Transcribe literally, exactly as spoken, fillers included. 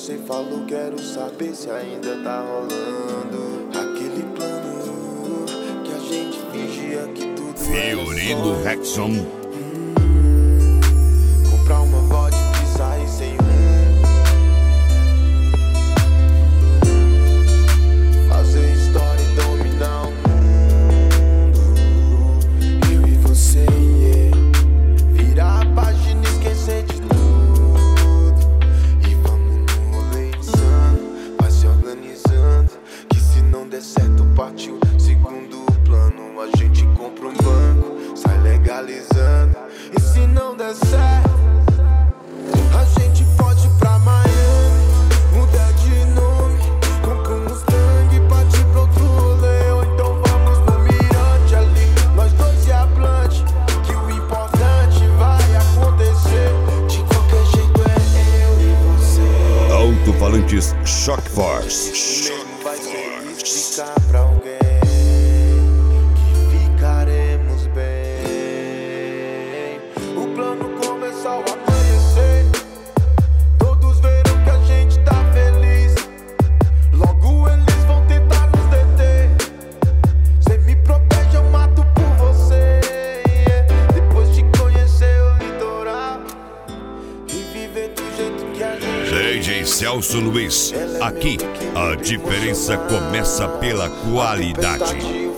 você falou, quero saber se ainda tá rolando aquele plano que a gente fingia que tudo Fiorino Rexon. Hum, comprar uma vodka e sair sem rumo, fazer história e dominar o mundo. Eu e você, yeah. Virar a página e esquecer de tudo. E vamos no rolê insano, vai se organizando, que se não der certo partiu segundo plano. A gente compra um banco, sai legalizando. E se não der certo, a gente pode ir pra Miami, mudar de nome, compra um Mustang e partir pro outro rolê. Ou então vamos no mirante ali, nós dois e a Blunt, que o importante vai acontecer. De qualquer jeito é eu e você. Alto-falantes Shock Force. O mesmo vai ser explicar pra alguém que ficaremos bem. O plano começou a amanhecer, todos viram que a gente tá feliz. Logo eles vão tentar nos deter. Cê me protege, eu mato por você, yeah. Depois de conhecer o litoral e viver do jeito que a gente D J Celso Luiz. Aqui a diferença começa pela qualidade.